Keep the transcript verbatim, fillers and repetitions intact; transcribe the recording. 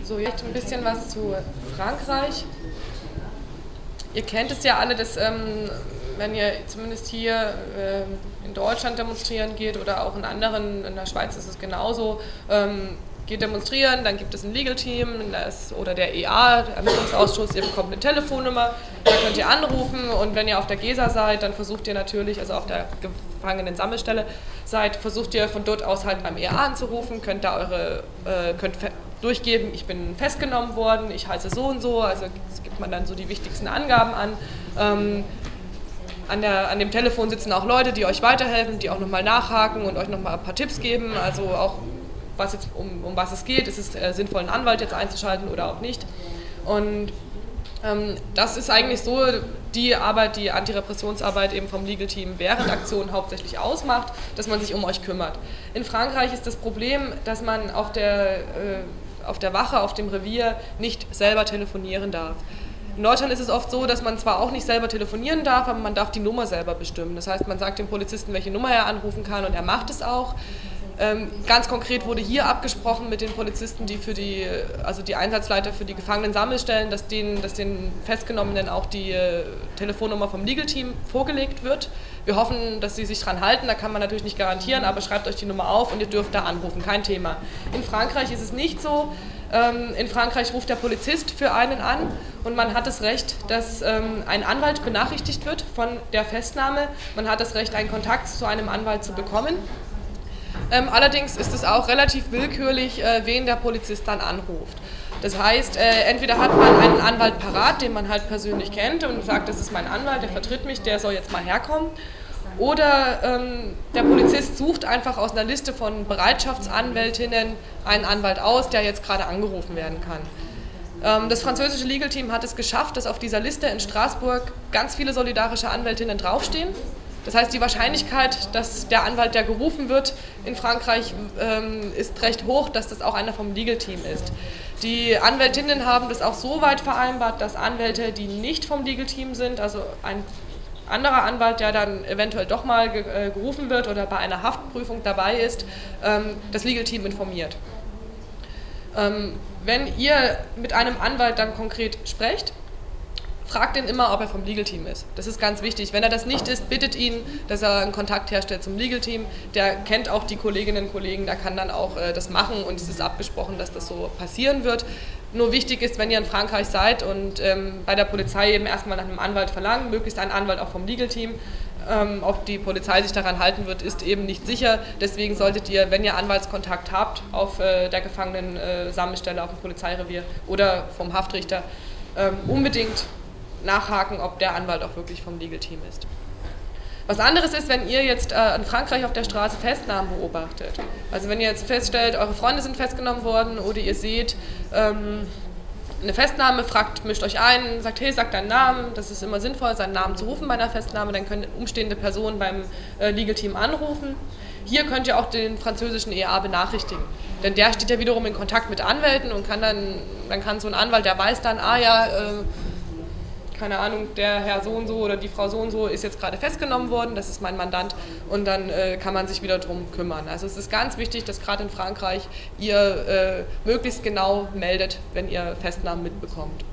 So, jetzt ein bisschen was zu Frankreich. Ihr kennt es ja alle, dass ähm, wenn ihr zumindest hier äh, in Deutschland demonstrieren geht oder auch in anderen, in der Schweiz ist es genauso, ähm, geht demonstrieren, dann gibt es ein Legal Team das, oder der E A, der Ermittlungsausschuss, ihr bekommt eine Telefonnummer, da könnt ihr anrufen und wenn ihr auf der Gesa seid, dann versucht ihr natürlich, also auf der Gefangenen-Sammelstelle seid, versucht ihr von dort aus halt beim E A anzurufen, könnt da eure, äh, könnt durchgeben, ich bin festgenommen worden, ich heiße so und so, also gibt man dann so die wichtigsten Angaben an. Ähm, an, der, an dem Telefon sitzen auch Leute, die euch weiterhelfen, die auch nochmal nachhaken und euch nochmal ein paar Tipps geben, also auch was jetzt, um, um was es geht, ist es äh, sinnvoll, einen Anwalt jetzt einzuschalten oder auch nicht. Und ähm, das ist eigentlich so die Arbeit, die Antirepressionsarbeit eben vom Legal Team während Aktionen hauptsächlich ausmacht, dass man sich um euch kümmert. In Frankreich ist das Problem, dass man auf der, äh, auf der Wache, auf dem Revier nicht selber telefonieren darf. In Deutschland ist es oft so, dass man zwar auch nicht selber telefonieren darf, aber man darf die Nummer selber bestimmen. Das heißt, man sagt dem Polizisten, welche Nummer er anrufen kann und er macht es auch. Ähm, ganz konkret wurde hier abgesprochen mit den Polizisten, die für die, also die Einsatzleiter für die Gefangenen-Sammelstellen, dass, denen, dass den Festgenommenen auch die äh, Telefonnummer vom Legal Team vorgelegt wird. Wir hoffen, dass sie sich daran halten, da kann man natürlich nicht garantieren, aber schreibt euch die Nummer auf und ihr dürft da anrufen, kein Thema. In Frankreich ist es nicht so. Ähm, in Frankreich ruft der Polizist für einen an und man hat das Recht, dass ähm, ein Anwalt benachrichtigt wird von der Festnahme. Man hat das Recht, einen Kontakt zu einem Anwalt zu bekommen. Ähm, allerdings ist es auch relativ willkürlich, äh, wen der Polizist dann anruft. Das heißt, äh, entweder hat man einen Anwalt parat, den man halt persönlich kennt und sagt, das ist mein Anwalt, der vertritt mich, der soll jetzt mal herkommen. Oder ähm, der Polizist sucht einfach aus einer Liste von Bereitschaftsanwältinnen einen Anwalt aus, der jetzt gerade angerufen werden kann. Ähm, das französische Legal Team hat es geschafft, dass auf dieser Liste in Straßburg ganz viele solidarische Anwältinnen draufstehen. Das heißt, die Wahrscheinlichkeit, dass der Anwalt, der gerufen wird in Frankreich, ähm, ist recht hoch, dass das auch einer vom Legal Team ist. Die Anwältinnen haben das auch so weit vereinbart, dass Anwälte, die nicht vom Legal Team sind, also ein anderer Anwalt, der dann eventuell doch mal ge äh, gerufen wird oder bei einer Haftprüfung dabei ist, ähm, das Legal Team informiert. Ähm, wenn ihr mit einem Anwalt dann konkret sprecht, fragt ihn immer, ob er vom Legal Team ist. Das ist ganz wichtig. Wenn er das nicht ist, bittet ihn, dass er einen Kontakt herstellt zum Legal Team. Der kennt auch die Kolleginnen und Kollegen, der kann dann auch äh, das machen und es ist abgesprochen, dass das so passieren wird. Nur wichtig ist, wenn ihr in Frankreich seid und ähm, bei der Polizei eben erstmal nach einem Anwalt verlangen, möglichst einen Anwalt auch vom Legal Team. Ähm, ob die Polizei sich daran halten wird, ist eben nicht sicher. Deswegen solltet ihr, wenn ihr Anwaltskontakt habt, auf äh, der Gefangenen-Sammelstelle, auf dem Polizeirevier oder vom Haftrichter, ähm, unbedingt nachhaken, ob der Anwalt auch wirklich vom Legal Team ist. Was anderes ist, wenn ihr jetzt äh, in Frankreich auf der Straße Festnahmen beobachtet. Also wenn ihr jetzt feststellt, eure Freunde sind festgenommen worden oder ihr seht ähm, eine Festnahme, fragt, mischt euch ein, sagt, hey, sagt deinen Namen. Das ist immer sinnvoll, seinen Namen zu rufen bei einer Festnahme. Dann können umstehende Personen beim äh, Legal Team anrufen. Hier könnt ihr auch den französischen E A benachrichtigen. Denn der steht ja wiederum in Kontakt mit Anwälten und kann dann, dann kann so ein Anwalt, der weiß dann, ah ja, äh, keine Ahnung, der Herr so und so oder die Frau so und so ist jetzt gerade festgenommen worden, das ist mein Mandant und dann äh, kann man sich wieder drum kümmern. Also es ist ganz wichtig, dass gerade in Frankreich ihr äh, möglichst genau meldet, wenn ihr Festnahmen mitbekommt.